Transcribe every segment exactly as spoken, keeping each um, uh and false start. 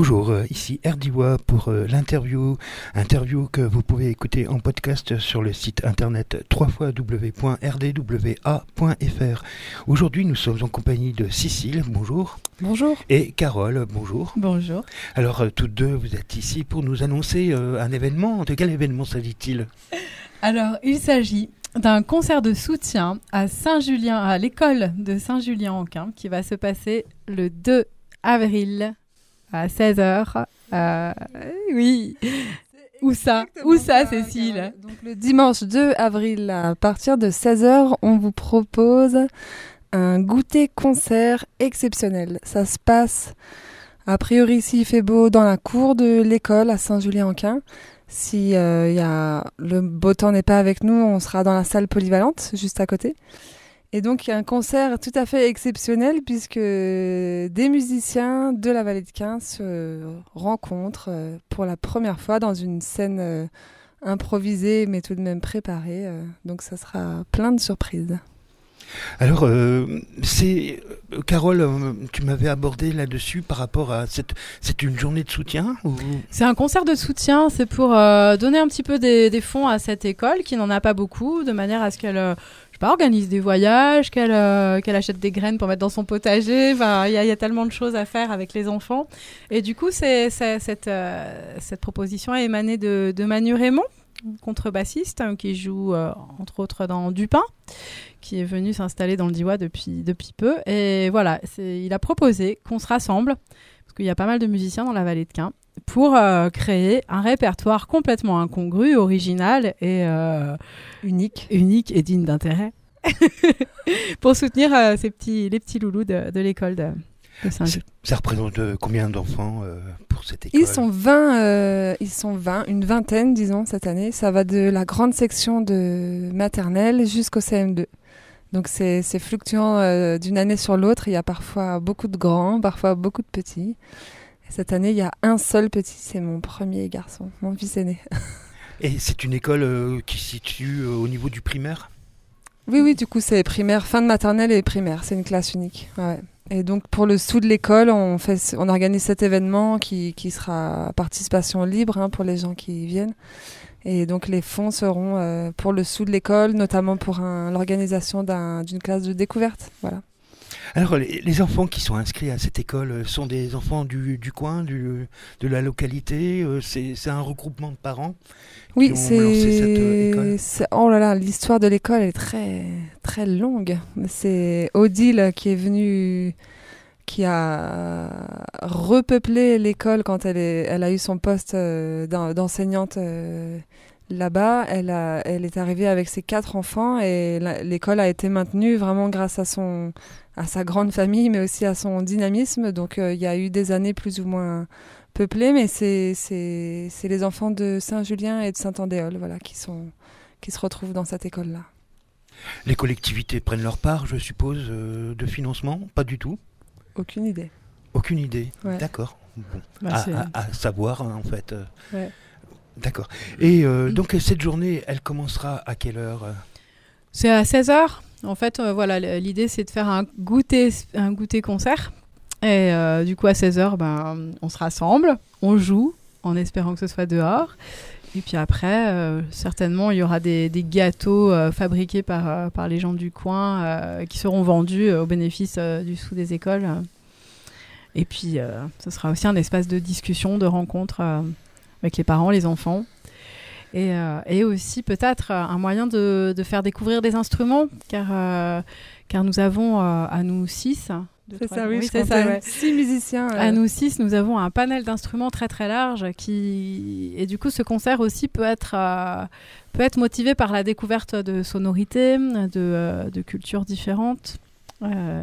Bonjour, euh, ici Erdiwa pour euh, l'interview, interview que vous pouvez écouter en podcast sur le site internet w w w point r d w a point f r. Aujourd'hui, nous sommes en compagnie de Cécile, bonjour. Bonjour. Et Carole, bonjour. Bonjour. Alors, euh, toutes deux, vous êtes ici pour nous annoncer euh, un événement. De quel événement s'agit-il ? Alors, il s'agit d'un concert de soutien à Saint-Julien, à l'école de Saint-Julien-en-Quin, qui va se passer le deux avril à seize heures. Euh, oui. Où ça Où ça, Cécile ? Donc, le dimanche deux avril, à partir de seize heures, on vous propose un goûter-concert exceptionnel. Ça se passe, a priori, s'il fait beau, dans la cour de l'école à Saint-Julien-en-Quin. Si euh, y a, le beau temps n'est pas avec nous, on sera dans la salle polyvalente, juste à côté. Et donc, il y a un concert tout à fait exceptionnel puisque des musiciens de la Vallée de Quin se rencontrent euh, pour la première fois dans une scène euh, improvisée mais tout de même préparée. Euh, donc, ça sera plein de surprises. Alors, euh, c'est euh, Carole, euh, tu m'avais abordé là-dessus par rapport à cette, c'est une journée de soutien ou... C'est un concert de soutien, c'est pour euh, donner un petit peu des, des fonds à cette école qui n'en a pas beaucoup, de manière à ce qu'elle, euh, je sais pas, organise des voyages, qu'elle, euh, qu'elle achète des graines pour mettre dans son potager. Enfin, il y, y a tellement de choses à faire avec les enfants. Et du coup, c'est, c'est, cette, euh, cette proposition a émané de, de Manu Raymond, contrebassiste, hein, qui joue euh, entre autres dans Dupin, qui est venu s'installer dans le Diois depuis, depuis peu. Et voilà, c'est, il a proposé qu'on se rassemble, parce qu'il y a pas mal de musiciens dans la Vallée de Quin, pour euh, créer un répertoire complètement incongru, original et euh, unique. unique et digne d'intérêt, pour soutenir euh, ces petits, les petits loulous de, de l'école de, de Saint-Gilles. Ça représente euh, combien d'enfants euh, pour cette école ? Ils sont vingt, euh, ils sont vingt, une vingtaine, disons, cette année. Ça va de la grande section de maternelle jusqu'au C M deux. Donc c'est, c'est fluctuant euh, d'une année sur l'autre. Il y a parfois beaucoup de grands, parfois beaucoup de petits. Et cette année, il y a un seul petit, c'est mon premier garçon, mon fils aîné. Et c'est une école euh, qui se situe euh, au niveau du primaire ? Oui, oui, du coup, c'est primaire, fin de maternelle et primaire. C'est une classe unique. Ouais. Et donc, pour le sous de l'école, on, fait, on organise cet événement qui, qui sera à participation libre hein, pour les gens qui viennent. Et donc, les fonds seront euh, pour le sous de l'école, notamment pour un, l'organisation d'un, d'une classe de découverte. Voilà. Alors, les, les enfants qui sont inscrits à cette école sont des enfants du, du coin, du, de la localité. Euh, c'est, c'est un regroupement de parents oui, qui ont c'est, lancé cette euh, école. C'est, oh là là, l'histoire de l'école est très, très longue. C'est Odile qui est venue, qui a repeuplé l'école quand elle, est, elle a eu son poste euh, d'enseignante euh, là-bas. Elle, a, elle est arrivée avec ses quatre enfants et la, l'école a été maintenue vraiment grâce à son... à sa grande famille, mais aussi à son dynamisme. Donc, il euh, y a eu des années plus ou moins peuplées, mais c'est, c'est, c'est les enfants de Saint-Julien et de Saint-Andéol voilà, qui, sont, qui se retrouvent dans cette école-là. Les collectivités prennent leur part, je suppose, euh, de financement ? Pas du tout ? Aucune idée. Aucune idée, ouais. D'accord. Bon. Bah, à, c'est... à, à savoir, hein, en fait. Ouais. D'accord. Et euh, donc, cette journée, elle commencera à quelle heure ? C'est à seize heures. En fait, euh, voilà, l'idée, c'est de faire un goûter, un goûter concert. Et euh, du coup, à seize heures, ben, on se rassemble, on joue, en espérant que ce soit dehors. Et puis après, euh, certainement, il y aura des, des gâteaux euh, fabriqués par, euh, par les gens du coin euh, qui seront vendus euh, au bénéfice euh, du sous des écoles. Et puis, euh, ce sera aussi un espace de discussion, de rencontre euh, avec les parents, les enfants. Et, euh, et aussi peut-être euh, un moyen de, de faire découvrir des instruments, car, euh, car nous avons euh, à nous six... Deux, c'est trois, ça, oui, oui je c'est ça, ouais. Six musiciens. Euh... À nous six, nous avons un panel d'instruments très très large qui... Et du coup, ce concert aussi peut être, euh, peut être motivé par la découverte de sonorités, de, euh, de cultures différentes. Euh...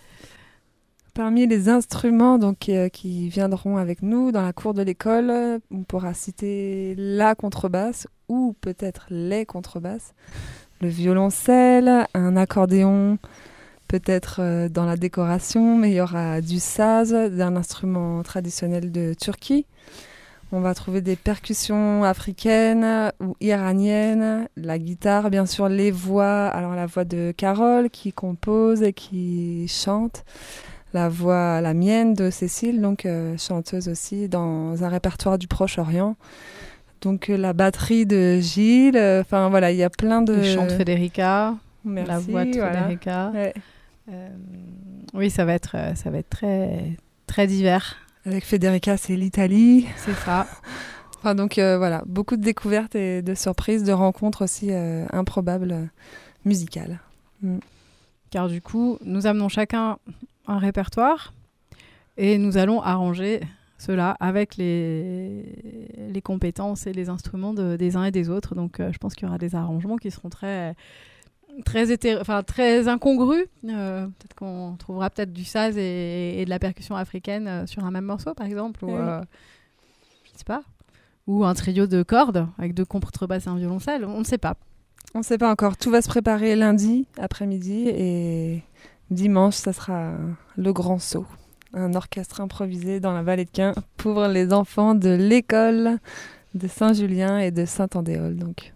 Parmi les instruments donc, euh, qui viendront avec nous dans la cour de l'école, on pourra citer la contrebasse ou peut-être les contrebasses, le violoncelle, un accordéon, peut-être euh, dans la décoration, mais il y aura du saz, d'un instrument traditionnel de Turquie. On va trouver des percussions africaines ou iraniennes, la guitare, bien sûr, les voix. Alors la voix de Carole qui compose et qui chante. la voix, la mienne de Cécile, donc euh, chanteuse aussi dans un répertoire du Proche-Orient. Donc euh, la batterie de Gilles, enfin euh, voilà, il y a plein de... Le chant de Federica, Merci, la voix de voilà. Federica. Ouais. Euh, oui, ça va être, ça va être très, très divers. Avec Federica, c'est l'Italie. C'est ça. Enfin, donc euh, voilà, beaucoup de découvertes et de surprises, de rencontres aussi euh, improbables euh, musicales. Mm. Car du coup, nous amenons chacun un répertoire et nous allons arranger cela avec les, les compétences et les instruments de, des uns et des autres. Donc euh, je pense qu'il y aura des arrangements qui seront très, très, hétér... enfin, très incongrus. Euh, peut-être qu'on trouvera peut-être du saz et, et de la percussion africaine euh, sur un même morceau, par exemple. Ou, oui. euh, je ne sais pas. Ou un trio de cordes avec deux contrebasses et un violoncelle. On ne sait pas. On ne sait pas encore. Tout va se préparer lundi après-midi et dimanche, ça sera le grand saut. Un orchestre improvisé dans la vallée de Quin pour les enfants de l'école de Saint-Julien et de Saint-Andéol. Donc.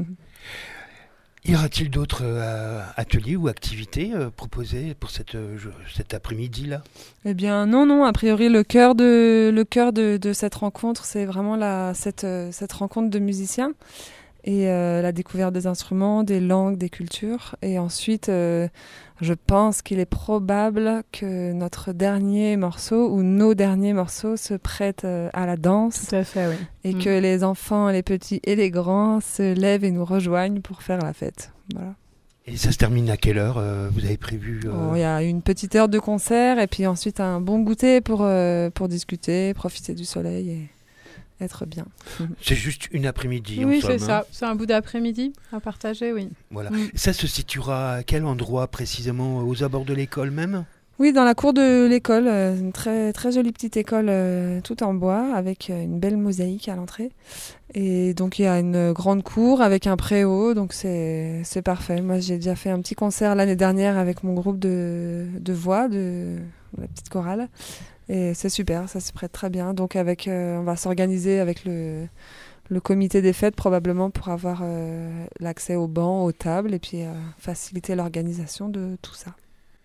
Y aura-t-il d'autres euh, ateliers ou activités euh, proposées pour cette, euh, cet après-midi-là ? Eh bien non, non, a priori le cœur de, le cœur de, de cette rencontre, c'est vraiment la, cette, cette rencontre de musiciens et euh, la découverte des instruments, des langues, des cultures. Et ensuite, euh, je pense qu'il est probable que notre dernier morceau ou nos derniers morceaux se prêtent euh, à la danse. Tout à fait, oui. Et mmh. que les enfants, les petits et les grands se lèvent et nous rejoignent pour faire la fête. Voilà. Et ça se termine à quelle heure euh, vous avez prévu euh... oh, y a une petite heure de concert et puis ensuite un bon goûter pour, euh, pour discuter, profiter du soleil et être bien. C'est juste une après-midi. Oui, en c'est somme, ça. hein. C'est un bout d'après-midi à partager, oui. Voilà. Mm. Ça se situera à quel endroit précisément ? Aux abords de l'école même ? Oui, dans la cour de l'école, euh, une très, très jolie petite école euh, toute en bois avec euh, une belle mosaïque à l'entrée. Et donc il y a une grande cour avec un préau, donc c'est, c'est parfait. Moi j'ai déjà fait un petit concert l'année dernière avec mon groupe de, de voix, de la petite chorale. Et c'est super, ça se prête très bien. Donc avec, euh, on va s'organiser avec le, le comité des fêtes probablement pour avoir euh, l'accès aux bancs, aux tables et puis euh, faciliter l'organisation de tout ça.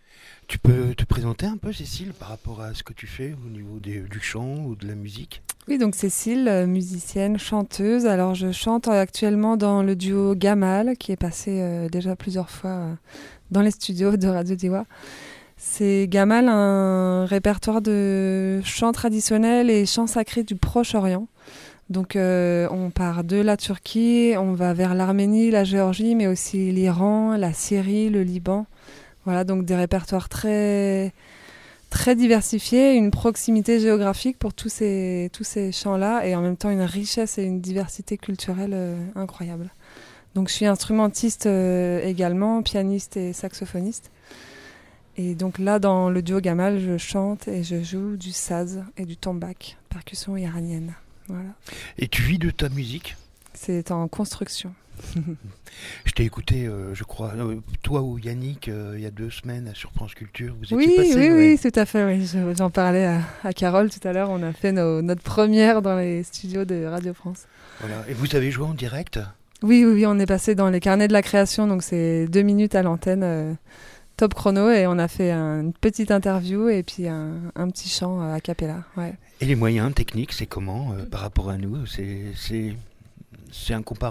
Tu peux te présenter un peu, Cécile, par rapport à ce que tu fais au niveau des, du chant ou de la musique ? Oui, donc Cécile, euh, musicienne, chanteuse. Alors je chante actuellement dans le duo Gamal, qui est passé euh, déjà plusieurs fois euh, dans les studios de Radio Diwa. C'est Gamal, un répertoire de chants traditionnels et chants sacrés du Proche-Orient. Donc euh, on part de la Turquie, on va vers l'Arménie, la Géorgie, mais aussi l'Iran, la Syrie, le Liban. Voilà, donc des répertoires très, très diversifiés, une proximité géographique pour tous ces, tous ces chants-là et en même temps une richesse et une diversité culturelle euh, incroyable. Donc je suis instrumentiste euh, également, pianiste et saxophoniste. Et donc là, dans le duo Gamal, je chante et je joue du saz et du tombak, percussion iranienne. Voilà. Et tu vis de ta musique ? C'est en construction. Je t'ai écouté, euh, je crois, euh, toi ou Yannick, euh, il y a deux semaines sur France Culture. Vous Oui, étiez passé, oui, ouais. oui, tout à fait. Oui. Je, j'en parlais à, à Carole tout à l'heure. On a fait nos, notre première dans les studios de Radio France. Voilà. Et vous avez joué en direct ? Oui, oui, oui, on est passé dans les carnets de la création, donc c'est deux minutes à l'antenne, euh, top chrono, et on a fait un, une petite interview et puis un, un petit chant euh, a cappella. Ouais. Et les moyens techniques, c'est comment euh, par rapport à nous ? C'est, c'est, c'est incomparable ?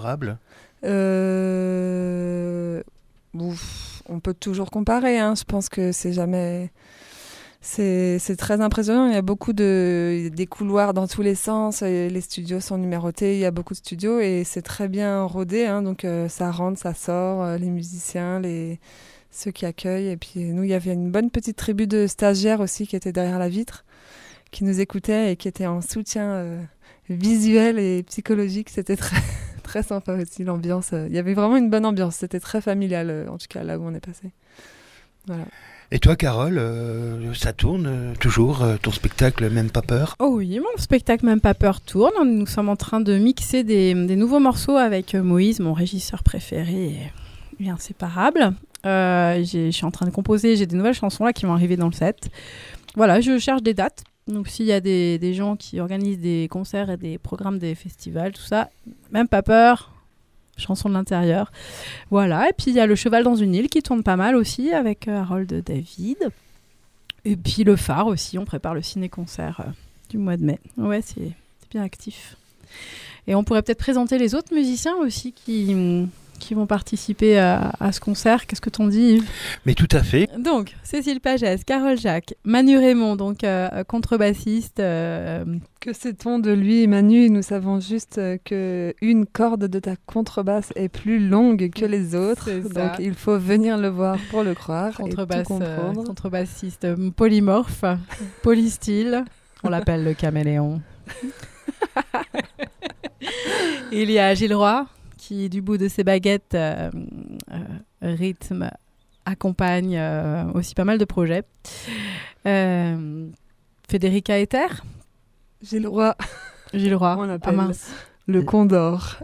Euh... Ouf, on peut toujours comparer, hein. Je pense que c'est jamais... C'est, c'est très impressionnant, il y a beaucoup de... des couloirs dans tous les sens, les studios sont numérotés, il y a beaucoup de studios et c'est très bien rodé, hein. Donc euh, ça rentre, ça sort, euh, les musiciens, les... ceux qui accueillent. Et puis nous, il y avait une bonne petite tribu de stagiaires aussi qui étaient derrière la vitre, qui nous écoutaient et qui étaient en soutien euh, visuel et psychologique. C'était très... très sympa aussi, l'ambiance. Il y avait vraiment une bonne ambiance. C'était très familial, en tout cas, là où on est passé. Voilà. Et toi, Carole, euh, ça tourne euh, toujours, euh, ton spectacle Même pas peur ? Oh oui, mon spectacle Même pas peur tourne. Nous sommes en train de mixer des, des nouveaux morceaux avec Moïse, mon régisseur préféré et, et inséparable. Euh, j'ai, je suis en train de composer, j'ai des nouvelles chansons là qui vont arriver dans le set. Voilà, je cherche des dates. Donc s'il y a des, des gens qui organisent des concerts et des programmes, des festivals, tout ça, Même pas peur, chanson de l'intérieur. Voilà, et puis il y a Le Cheval dans une île qui tourne pas mal aussi avec euh, Harold David. Et puis le phare aussi, on prépare le ciné-concert euh, du mois de mai. Ouais, c'est, c'est bien actif. Et on pourrait peut-être présenter les autres musiciens aussi qui, qui vont participer à, à ce concert. Qu'est-ce que t'en dis, Yves ? Mais tout à fait. Donc, Cécile Pagès, Carole Jacques, Manu Raymond, donc euh, contrebassiste. Euh... Que sait-on de lui, Manu ? Nous savons juste euh, qu'une corde de ta contrebasse est plus longue que les autres. Donc, il faut venir le voir pour le croire Contrebasse, et tout comprendre. Euh, contrebassiste euh, polymorphe, polystyle. On l'appelle le caméléon. Il y a Gilles Roy, qui, du bout de ses baguettes, euh, euh, rythme, accompagne euh, aussi pas mal de projets. Euh, Federica Ether. Gilles Roy. Gilles Roy. On l'appelle ah, mince. le Condor.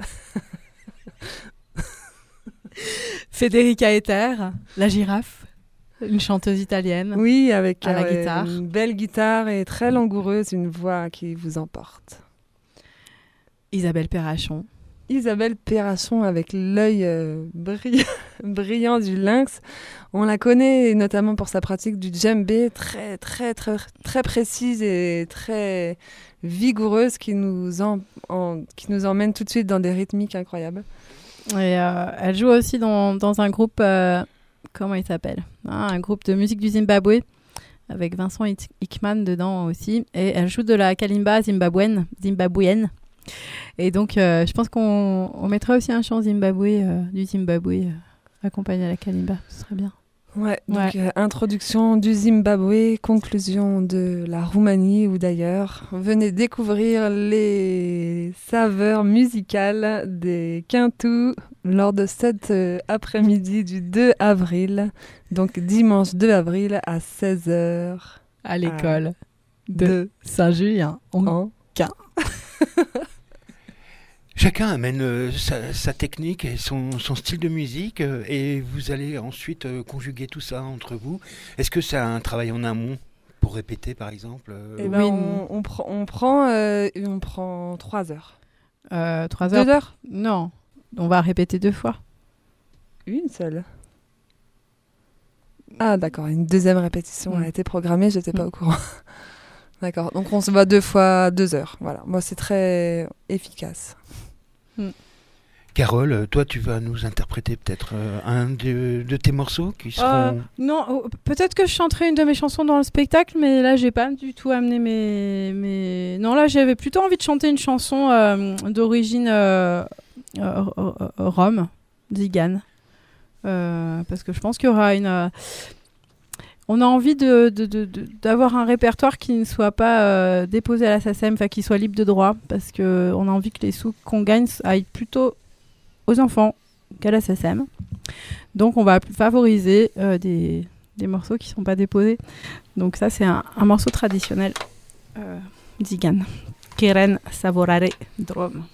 Federica Ether, la girafe. Une chanteuse italienne. Oui, avec à la euh, guitare. Une belle guitare et très langoureuse, une voix qui vous emporte. Isabelle Perrachon. Isabelle Perrachon avec l'œil euh, brillant, brillant du lynx. On la connaît notamment pour sa pratique du djembé très très très très précise et très vigoureuse qui nous en, en, qui nous emmène tout de suite dans des rythmiques incroyables. Et euh, elle joue aussi dans, dans un groupe, euh, comment il s'appelle hein, un groupe de musique du Zimbabwe avec Vincent Hickman dedans aussi. Et elle joue de la kalimba zimbabwéenne. zimbabwéenne. Et donc, euh, je pense qu'on on mettrait aussi un chant zimbabwe, euh, du Zimbabwe euh, accompagné à la kalimba. Ce serait bien. Ouais, donc Ouais. euh, introduction du Zimbabwe, conclusion de la Roumanie ou d'ailleurs. Venez découvrir les saveurs musicales des Quintous lors de cet euh, après-midi du deux avril, donc dimanche deux avril à seize heures À l'école de, de Saint-Julien. On... en Chacun amène euh, sa, sa technique et son, son style de musique euh, et vous allez ensuite euh, conjuguer tout ça entre vous. Est-ce que c'est un travail en amont pour répéter par exemple euh, Eh ben, Oui. on, on, pr- on prend euh, on prend trois heures. Euh, trois heures. Deux heures Non, on va répéter deux fois. Une seule. Ah d'accord, une deuxième répétition Mm. a été programmée, j'étais pas Mm. au courant. D'accord, donc on se voit deux fois deux heures. Voilà, moi c'est très efficace. Carole, toi tu vas nous interpréter peut-être euh, un de, de tes morceaux qui seront... Euh, non, oh, peut-être que je chanterai une de mes chansons dans le spectacle, mais là, j'ai pas du tout amené mes... mes... Non, là, j'avais plutôt envie de chanter une chanson euh, d'origine euh, euh, euh, rome, zigane. Euh, parce que je pense qu'il y aura une... euh, On a envie de, de, de, de- d'avoir un répertoire qui ne soit pas euh, déposé à la S A C E M, enfin qui soit libre de droit, parce qu'on a envie que les sous qu'on gagne aillent plutôt aux enfants qu'à la S A C E M. Donc on va favoriser euh, des, des morceaux qui ne sont pas déposés. Donc ça c'est un, un morceau traditionnel euh, zigane. Keren Savorare Drum.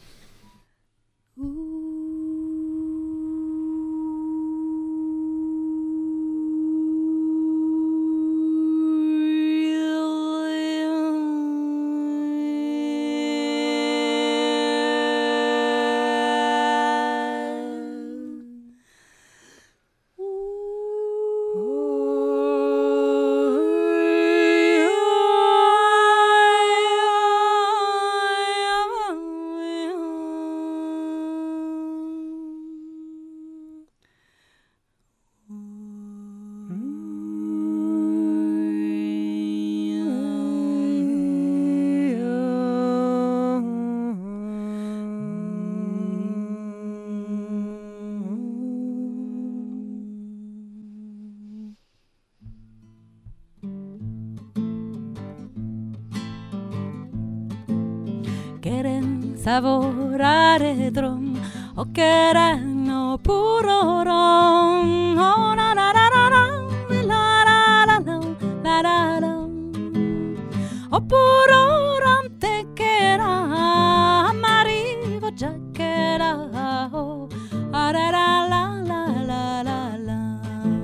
Quieren savorare drum, o querendo puro ron. Oh, la la la la la, la la la la, la la la. O puro ron te quera, marivo già che la, oh, ah, la la la la la la la.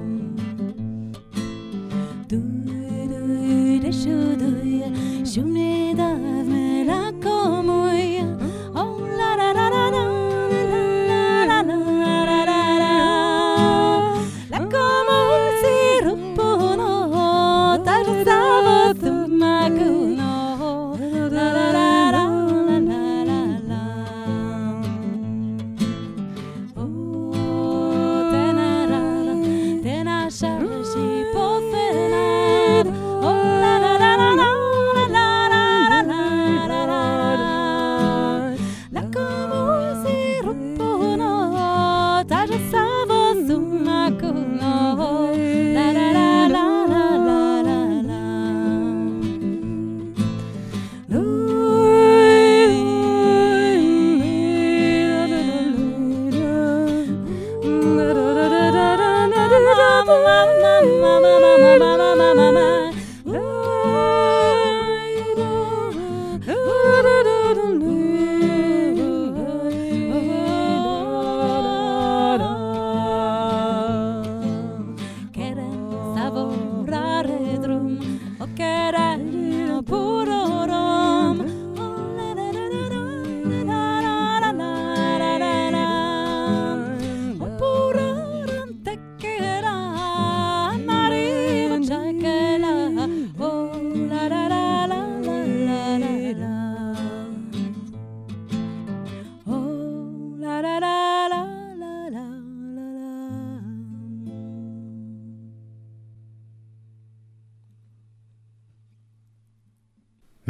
Du du de shu du, shu me da me la como ya. Oh la la la la la la la la la la la. La como si rupono ta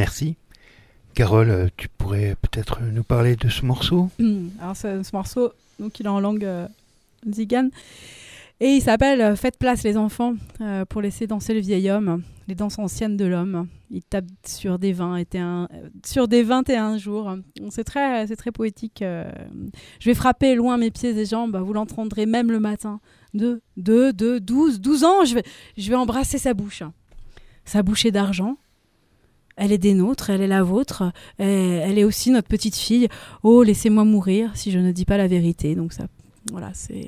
Merci. Carole, euh, tu pourrais peut-être nous parler de ce morceau ? Alors ce, ce morceau, donc il est en langue euh, zigane et il s'appelle euh, Faites place les enfants euh, pour laisser danser le vieil homme, les danses anciennes de l'homme. Il tape sur des vingt et un, euh, sur des vingt et un jours. C'est très, c'est très poétique. Euh. Je vais frapper loin mes pieds et jambes, vous l'entendrez même le matin. De, de, de, douze, douze ans, je vais, je vais embrasser sa bouche. Sa bouche est d'argent. Elle est des nôtres, elle est la vôtre, elle est aussi notre petite fille. Oh, laissez-moi mourir si je ne dis pas la vérité. Donc ça, voilà, c'est...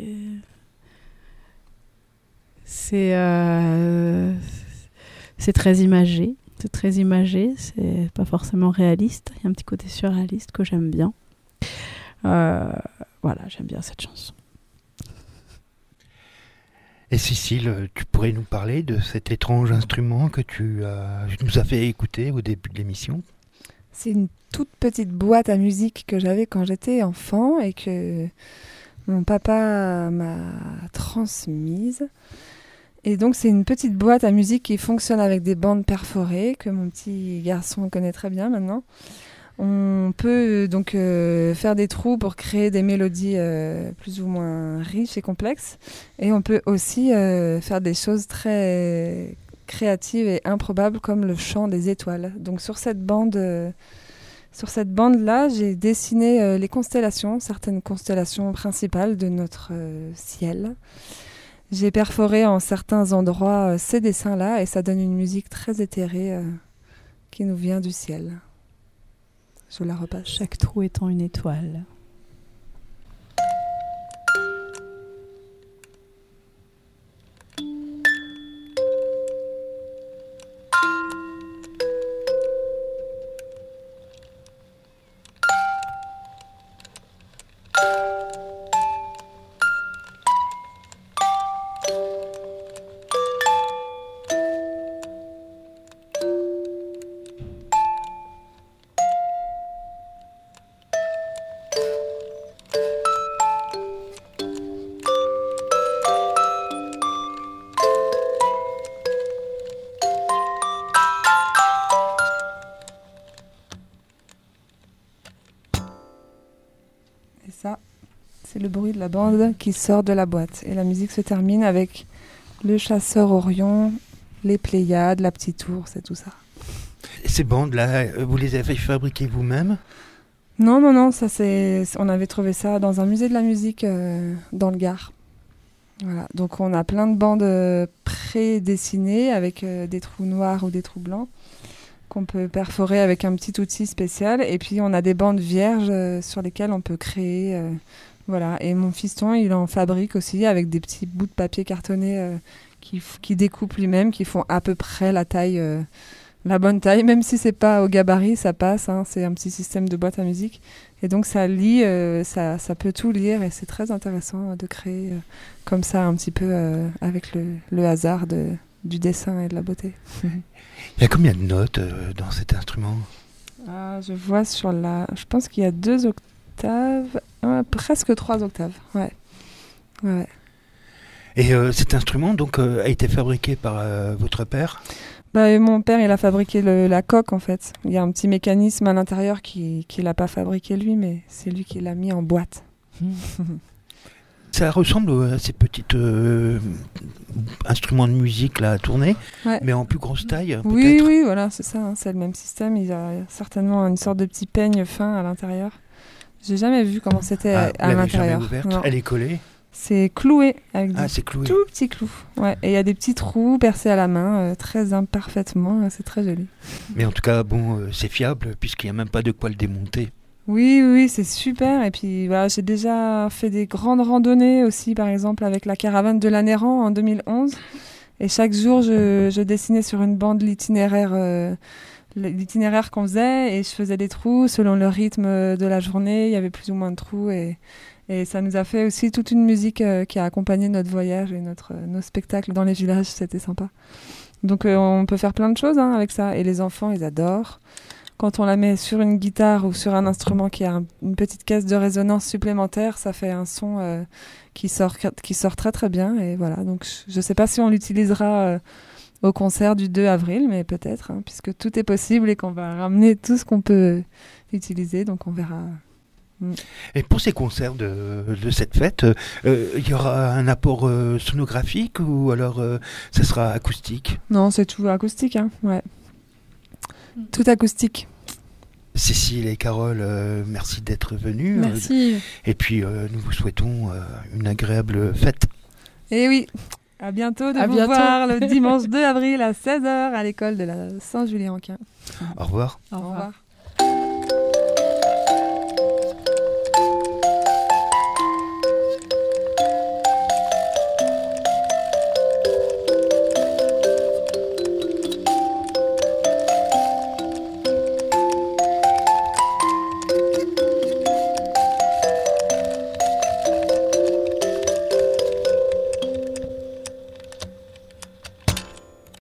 C'est, euh... c'est très imagé. C'est très imagé, c'est pas forcément réaliste. Il y a un petit côté surréaliste que j'aime bien. Euh... Voilà, j'aime bien cette chanson. Et Cécile, tu pourrais nous parler de cet étrange instrument que tu as, nous as fait écouter au début de l'émission ? C'est une toute petite boîte à musique que j'avais quand j'étais enfant et que mon papa m'a transmise. Et donc c'est une petite boîte à musique qui fonctionne avec des bandes perforées que mon petit garçon connaît très bien maintenant. On peut donc euh, faire des trous pour créer des mélodies euh, plus ou moins riches et complexes. Et on peut aussi euh, faire des choses très créatives et improbables comme le chant des étoiles. Donc sur cette bande, euh, sur cette bande-là, j'ai dessiné euh, les constellations, certaines constellations principales de notre euh, ciel. J'ai perforé en certains endroits euh, ces dessins-là et ça donne une musique très éthérée euh, qui nous vient du ciel. Je la repasse. Chaque trou étant une étoile. Et ça, c'est le bruit de la bande qui sort de la boîte. Et la musique se termine avec le chasseur Orion, les Pléiades, la petite ours et tout ça. Et ces bandes-là, vous les avez fabriquées vous-même ? Non, non, non, ça c'est, on avait trouvé ça dans un musée de la musique euh, dans le Gard. Voilà. Donc on a plein de bandes euh, pré-dessinées avec euh, des trous noirs ou des trous blancs qu'on peut perforer avec un petit outil spécial. Et puis on a des bandes vierges euh, sur lesquelles on peut créer. Euh, voilà. Et mon fiston, il en fabrique aussi avec des petits bouts de papier cartonné euh, qu'il qui découpe lui-même, qui font à peu près la taille, euh, la bonne taille. Même si c'est pas au gabarit, ça passe. Hein, c'est un petit système de boîte à musique. Et donc ça lit, euh, ça, ça peut tout lire et c'est très intéressant de créer euh, comme ça un petit peu euh, avec le, le hasard de, du dessin et de la beauté. Il y a combien de notes euh, dans cet instrument ? Ah, je vois sur la... Je pense qu'il y a deux octaves, ouais, presque trois octaves. Ouais. Ouais. Et euh, cet instrument donc euh, a été fabriqué par euh, votre père ? Bah, et mon père, il a fabriqué le, la coque en fait. Il y a un petit mécanisme à l'intérieur qui qu'il n'a pas fabriqué lui, mais c'est lui qui l'a mis en boîte. Ça ressemble à ces petits euh, instruments de musique là à tourner, ouais. Mais en plus grosse taille. Oui, peut-être. oui, voilà, c'est ça. Hein, c'est le même système. Il y a certainement une sorte de petit peigne fin à l'intérieur. J'ai jamais vu comment c'était Ah, à l'intérieur. Jamais ouverte. Non. Elle est collée. C'est cloué avec des Ah, c'est cloué. tout petits clous. Ouais. Et il y a des petits trous percés à la main, euh, très imparfaitement. C'est très joli. Mais en tout cas, bon, euh, c'est fiable puisqu'il n'y a même pas de quoi le démonter. Oui, oui, c'est super. Et puis, voilà, j'ai déjà fait des grandes randonnées aussi, par exemple, avec la caravane de l'Aneyran en deux mille onze. Et chaque jour, je, je dessinais sur une bande l'itinéraire, euh, l'itinéraire qu'on faisait et je faisais des trous selon le rythme de la journée. Il y avait plus ou moins de trous et, et ça nous a fait aussi toute une musique euh, qui a accompagné notre voyage et notre, euh, nos spectacles dans les villages. C'était sympa. Donc, euh, on peut faire plein de choses hein, avec ça. Et les enfants, ils adorent. Quand on la met sur une guitare ou sur un instrument qui a un, une petite caisse de résonance supplémentaire, ça fait un son euh, qui sort qui sort très très bien. Et voilà. Donc je ne sais pas si on l'utilisera euh, au concert du deux avril, mais peut-être, hein, puisque tout est possible et qu'on va ramener tout ce qu'on peut utiliser, donc on verra. Et pour ces concerts de, de cette fête, il euh, y aura un apport euh, sonographique ou alors euh, ça sera acoustique? Non, c'est tout acoustique, hein, ouais. Mm. Tout acoustique. Cécile et Carole, euh, merci d'être venues. Merci. Euh, et puis euh, nous vous souhaitons euh, une agréable fête. Et oui, à bientôt de à vous bientôt. voir le dimanche deux avril à seize heures à l'école de la Saint-Julien-en-Quin. Au revoir. Au revoir. Au revoir.